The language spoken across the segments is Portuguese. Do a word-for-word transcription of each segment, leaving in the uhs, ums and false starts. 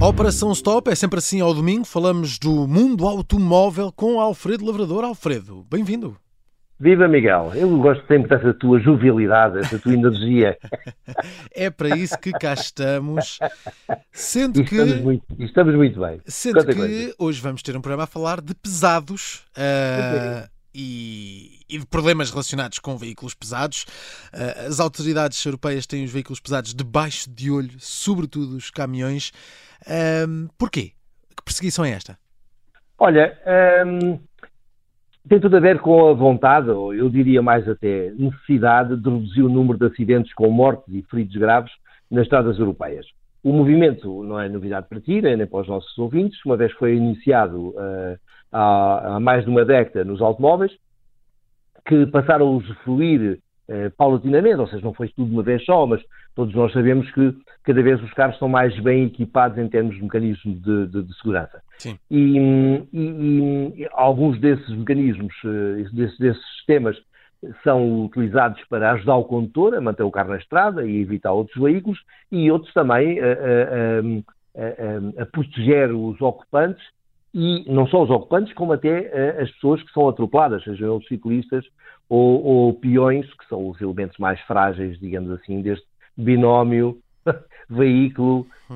Operação Stop é sempre assim ao domingo. Falamos do mundo automóvel com Alfredo Lavrador. Alfredo, bem-vindo. Viva, Miguel. Eu gosto sempre dessa tua jovialidade, dessa tua energia. É para isso que cá estamos. Sendo E que, estamos muito, e estamos muito bem. sendo Quanta que coisa. hoje vamos ter um programa a falar de pesados uh, e, e de problemas relacionados com veículos pesados. Uh, as autoridades europeias têm os veículos pesados debaixo de olho, sobretudo os caminhões. Um, porquê? Que perseguição é esta? Olha, hum, tem tudo a ver com a vontade, ou eu diria mais até necessidade, de reduzir o número de acidentes com mortes e feridos graves nas estradas europeias. O movimento não é novidade para ti, nem para os nossos ouvintes, uma vez foi iniciado uh, há, há mais de uma década nos automóveis, que passaram a usufruir uh, paulatinamente, ou seja, não foi tudo de uma vez só, mas todos nós sabemos que cada vez os carros estão mais bem equipados em termos de mecanismos de, de, de segurança. Sim. E, e, e alguns desses mecanismos, desses, desses sistemas, são utilizados para ajudar o condutor a manter o carro na estrada e evitar outros veículos, e outros também a, a, a, a proteger os ocupantes, e não só os ocupantes, como até as pessoas que são atropeladas, sejam eles ciclistas ou, ou peões, que são os elementos mais frágeis, digamos assim, deste binómio veículo hum.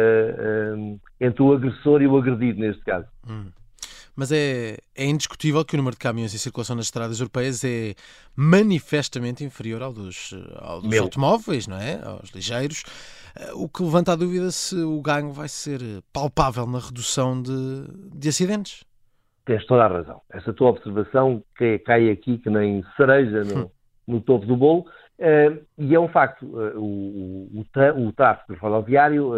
uh, uh, entre o agressor e o agredido, neste caso. Hum. Mas é, é indiscutível que o número de caminhões em circulação nas estradas europeias é manifestamente inferior ao dos, ao dos automóveis, não é? Aos ligeiros, o que levanta a dúvida se o ganho vai ser palpável na redução de, de acidentes. Tens toda a razão. Essa tua observação que cai aqui que nem cereja no, hum. no topo do bolo. Uh, e é um facto, uh, o, o, o tráfego rodoviário uh,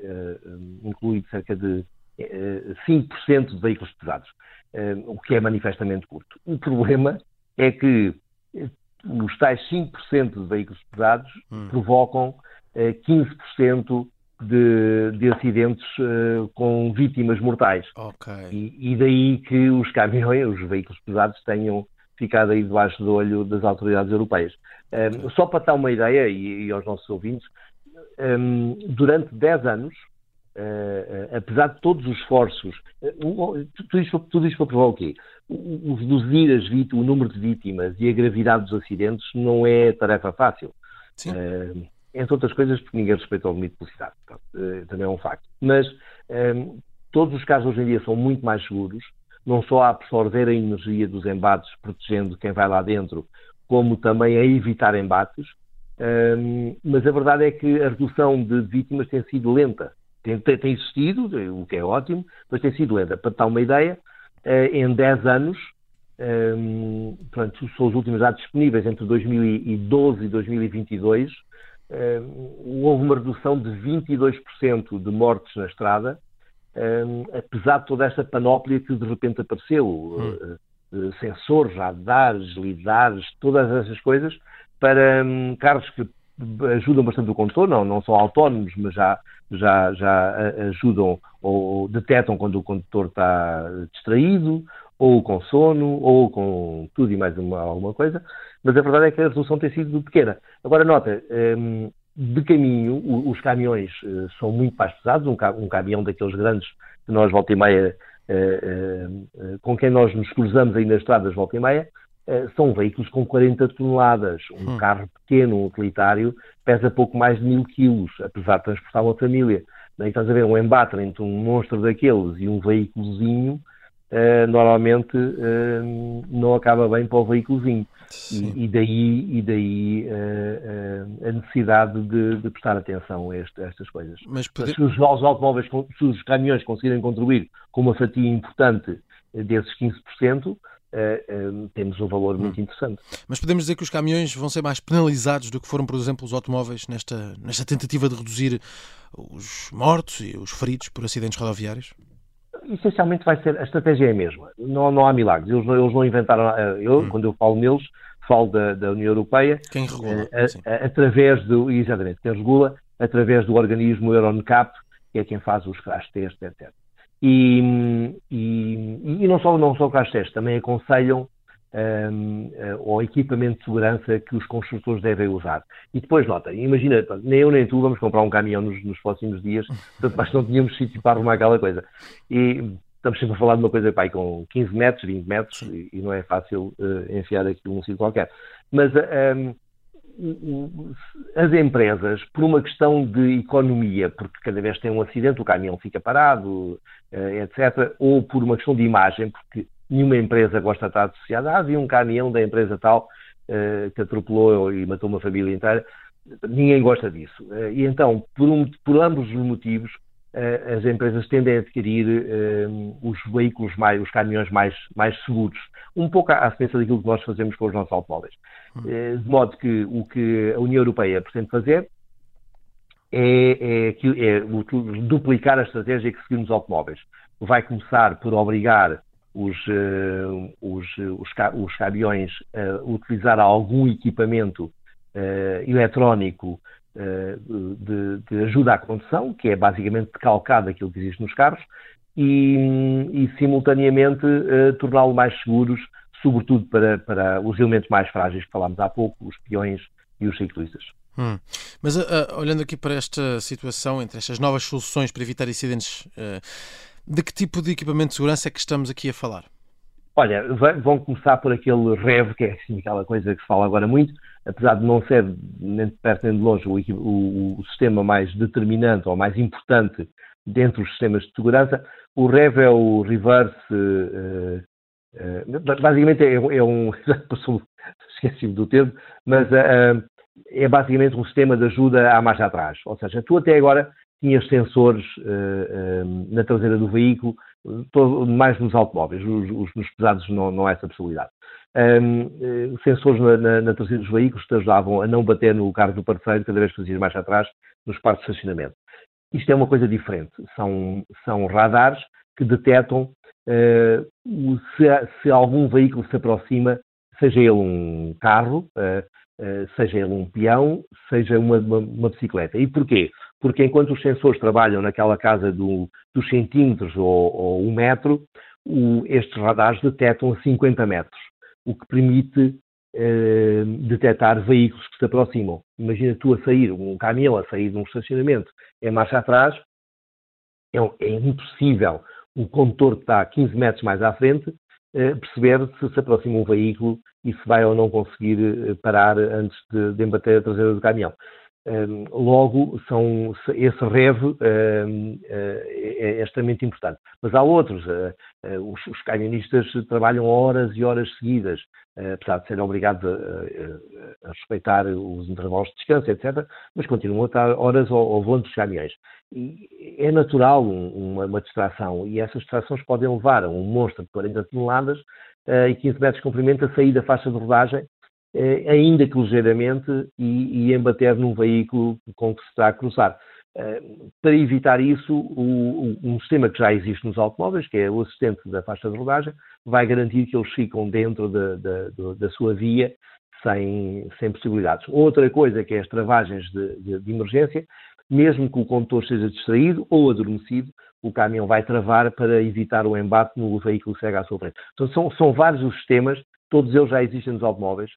uh, inclui cerca de uh, cinco por cento de veículos pesados, uh, o que é manifestamente curto. O problema é que uh, os tais cinco por cento de veículos pesados hum. provocam uh, quinze por cento de, de acidentes uh, com vítimas mortais. Okay. E, e daí que os caminhões, os veículos pesados tenham ficado aí debaixo do olho das autoridades europeias. Um, só para dar uma ideia, e, e aos nossos ouvintes, um, durante dez anos, uh, uh, apesar de todos os esforços, uh, tudo isto, tudo isto para provar o quê? O, o reduzir as vítimas, o número de vítimas e a gravidade dos acidentes não é tarefa fácil. Uh, entre outras coisas, porque ninguém respeita o limite de velocidade. Uh, também é um facto. Mas um, todos os carros hoje em dia são muito mais seguros, não só a absorver a energia dos embates, protegendo quem vai lá dentro, como também a evitar embates, um, mas a verdade é que a redução de vítimas tem sido lenta. Tem, tem, tem existido, o que é ótimo, mas tem sido lenta. Para dar uma ideia, uh, em dez anos, um, portanto, são os últimos dados disponíveis entre dois mil e doze e dois mil e vinte e dois, um, houve uma redução de vinte e dois por cento de mortes na estrada, um, apesar de toda esta panóplia que de repente apareceu. Hum. Uh, sensores, radares, lidares, todas essas coisas, para um, carros que ajudam bastante o condutor, não, não são autónomos, mas já, já, já ajudam ou detectam quando o condutor está distraído, ou com sono, ou com tudo e mais uma, alguma coisa, mas a verdade é que a resolução tem sido pequena. Agora, nota, um, de caminho, os caminhões uh, são muito mais pesados, um, um caminhão daqueles grandes que nós, volta e meia, Uh, uh, uh, com quem nós nos cruzamos aí nas estradas volta e meia, uh, são veículos com quarenta toneladas. Um hum. carro pequeno, um utilitário, pesa pouco mais de mil quilos, apesar de transportar uma família. Daí estás a ver um embate entre um monstro daqueles e um veículozinho, uh, normalmente uh, não acaba bem para o veículozinho. E, e daí, e daí uh, uh, a necessidade de, de prestar atenção a, este, a estas coisas. Mas pode... Se os automóveis, se os caminhões conseguirem contribuir com uma fatia importante desses quinze por cento, uh, uh, temos um valor muito hum. interessante. Mas podemos dizer que os caminhões vão ser mais penalizados do que foram, por exemplo, os automóveis nesta, nesta tentativa de reduzir os mortos e os feridos por acidentes rodoviários? Essencialmente vai ser, a estratégia é a mesma, não, não há milagres, eles, eles não inventaram, eu, hum. quando eu falo neles, falo da, da União Europeia, quem regula, a, a, através do, exatamente, quem regula, através do organismo EuroNCAP, que é quem faz os crash tests, etcétera. E, e, e não só, não só crash tests, também aconselham um, ou equipamento de segurança que os construtores devem usar. E depois, nota, imagina, nem eu nem tu vamos comprar um caminhão nos, nos próximos dias, portanto, mas não tínhamos sítio para arrumar aquela coisa. E estamos sempre a falar de uma coisa, pai, com quinze metros, vinte metros, e, e não é fácil uh, enfiar aqui um sítio qualquer. Mas um, as empresas, por uma questão de economia, porque cada vez tem um acidente, o caminhão fica parado, etcétera, ou por uma questão de imagem, porque nenhuma empresa gosta de estar associada. Ah, havia um caminhão da empresa tal que atropelou e matou uma família inteira. Ninguém gosta disso. E então, por, um, por ambos os motivos, as empresas tendem a adquirir os veículos, mais, os caminhões mais, mais seguros. Um pouco à semelhança daquilo que nós fazemos com os nossos automóveis. De modo que o que a União Europeia pretende fazer é, é, é duplicar a estratégia que seguimos nos automóveis. Vai começar por obrigar os, os, os, os caminhões a utilizar algum equipamento uh, eletrónico uh, de, de ajuda à condução, que é basicamente calcado aquilo que existe nos carros, e, e simultaneamente uh, torná-lo mais seguros, sobretudo para, para os elementos mais frágeis que falámos há pouco, os peões e os ciclistas. Hum. Mas uh, olhando aqui para esta situação, entre estas novas soluções para evitar incidentes, uh, de que tipo de equipamento de segurança é que estamos aqui a falar? Olha, vão começar por aquele R E V, que é assim, aquela coisa que se fala agora muito, apesar de não ser nem de perto nem de longe o, o, o sistema mais determinante ou mais importante dentro dos sistemas de segurança. O R E V é o Reverse... Uh, uh, basicamente é, é um... esqueci-me do termo, mas uh, é basicamente um sistema de ajuda à marcha atrás. Ou seja, tu até agora tinhas sensores uh, uh, na traseira do veículo, todo, mais nos automóveis, os, os, nos pesados não, não há essa possibilidade. Um, uh, sensores na, na, na traseira dos veículos te ajudavam a não bater no carro do parceiro cada vez que fazias marcha atrás nos parques de estacionamento. Isto é uma coisa diferente. São, são radares que detectam uh, se, se algum veículo se aproxima, seja ele um carro, uh, uh, seja ele um peão, seja uma, uma, uma bicicleta. E porquê? Porque enquanto os sensores trabalham naquela casa do, dos centímetros ou, ou um metro, o, estes radares detectam a cinquenta metros, o que permite eh, detectar veículos que se aproximam. Imagina tu a sair, um caminhão a sair de um estacionamento em marcha atrás, é, é impossível o condutor que está quinze metros mais à frente eh, perceber se se aproxima um veículo e se vai ou não conseguir eh, parar antes de, de embater a traseira do caminhão. Um, logo, são, esse R E V um, uh, é, é extremamente importante. Mas há outros. Uh, uh, os, os camionistas trabalham horas e horas seguidas, uh, apesar de serem obrigados a, a, a respeitar os intervalos de descanso, etcétera, mas continuam a estar horas ao, ao volante dos caminhões. E é natural um, uma, uma distração, e essas distrações podem levar a um monstro de quarenta toneladas uh, e quinze metros de comprimento a sair da faixa de rodagem, ainda que ligeiramente, e, e embater num veículo com que se está a cruzar. Uh, para evitar isso, o, o, um sistema que já existe nos automóveis, que é o assistente da faixa de rodagem, vai garantir que eles ficam dentro da, da, da sua via sem, sem possibilidades. Outra coisa que é as travagens de, de, de emergência, mesmo que o condutor esteja distraído ou adormecido, o caminhão vai travar para evitar o embate no veículo que segue à sua frente. Então são, são vários os sistemas, todos eles já existem nos automóveis,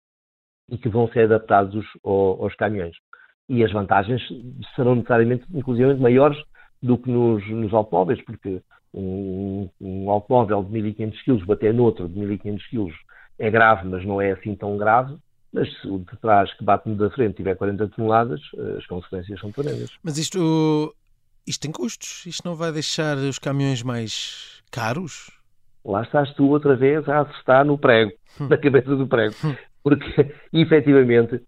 e que vão ser adaptados ao, aos caminhões. E as vantagens serão necessariamente, inclusive, maiores do que nos, nos automóveis, porque um, um automóvel de mil e quinhentos quilos bater noutro de mil e quinhentos quilos é grave, mas não é assim tão grave. Mas se o de trás que bate no da frente tiver quarenta toneladas, as consequências são tremendas. Mas isto, isto tem custos? Isto não vai deixar os caminhões mais caros? Lá estás tu outra vez a acertar no prego, na cabeça do prego. Porque, efetivamente,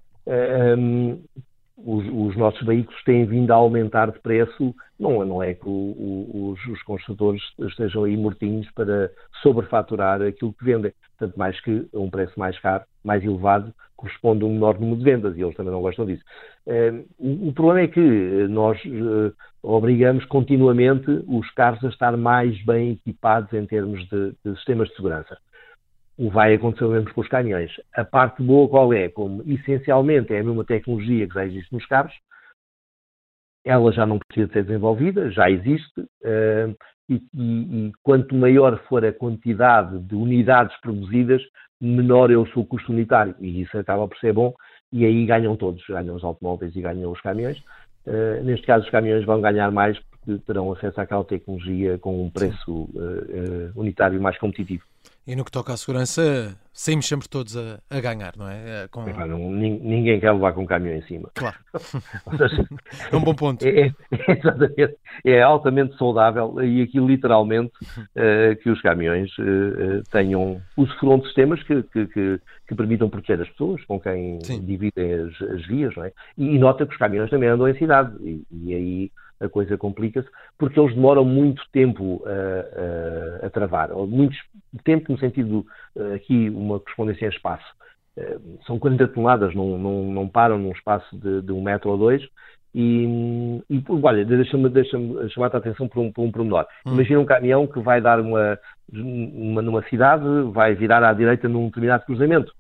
um, os, os nossos veículos têm vindo a aumentar de preço. Não, não é que o, o, os, os construtores estejam aí mortinhos para sobrefaturar aquilo que vendem. Tanto mais que um preço mais caro, mais elevado, corresponde a um menor número de vendas, e eles também não gostam disso. Um, o, o problema é que nós uh, obrigamos continuamente os carros a estar mais bem equipados em termos de, de sistemas de segurança. O vai acontecer o mesmo com os caminhões. A parte boa qual é? Como essencialmente é a mesma tecnologia que já existe nos carros, ela já não precisa de ser desenvolvida, já existe, uh, e, e, e quanto maior for a quantidade de unidades produzidas, menor é o seu custo unitário. E isso acaba por ser bom, e aí ganham todos, ganham os automóveis e ganham os caminhões. Uh, neste caso, os caminhões vão ganhar mais porque terão acesso àquela tecnologia com um preço uh, uh, unitário mais competitivo. E no que toca à segurança, saímos sempre todos a, a ganhar, não é? Com... É, não, ninguém quer levar com um caminhão em cima. Claro. Seja, é um bom ponto. É, é, exatamente. É altamente saudável e aqui literalmente uh, que os caminhões uh, tenham usufruam de sistemas que, que, que, que permitam proteger as pessoas com quem Sim. dividem as, as vias, não é? E, e nota que os caminhões também andam em cidade e, e aí a coisa complica-se, porque eles demoram muito tempo a, a, a travar, ou muito tempo no sentido, aqui, uma correspondência em espaço. São quarenta toneladas, não, não, não param num espaço de, de um metro ou dois, e, e olha, deixa-me deixa chamar a atenção por um, por um pormenor. Hum. Imagina um caminhão que vai dar uma, uma, numa cidade, vai virar à direita num determinado cruzamento,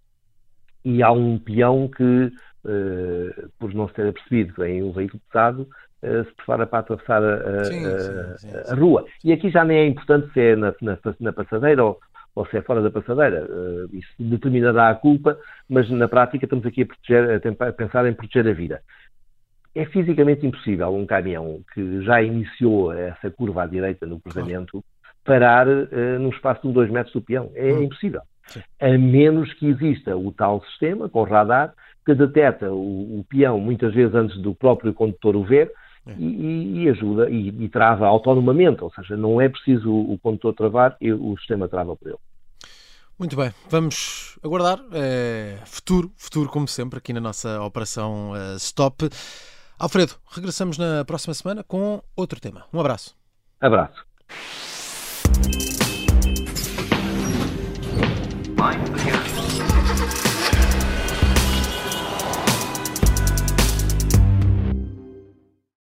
e há um peão que, Uh, por não se ter apercebido que vem um veículo pesado, uh, se prepara para atravessar a, sim, a, sim, sim, a, a rua. E aqui já nem é importante se é na, na, na passadeira ou, ou se é fora da passadeira. Uh, isso determinará a culpa, mas na prática estamos aqui a, proteger, a pensar em proteger a vida. É fisicamente impossível um caminhão que já iniciou essa curva à direita no cruzamento parar uh, num espaço de dois metros do peão. É hum. impossível. Sim. A menos que exista o tal sistema com radar que detecta o, o peão muitas vezes antes do próprio condutor o ver é. e, e ajuda e, e trava autonomamente, ou seja, não é preciso o, o condutor travar e o sistema trava por ele. Muito bem, vamos aguardar. É, futuro, futuro como sempre aqui na nossa operação uh, Stop. Alfredo, regressamos na próxima semana com outro tema. Um abraço. Abraço.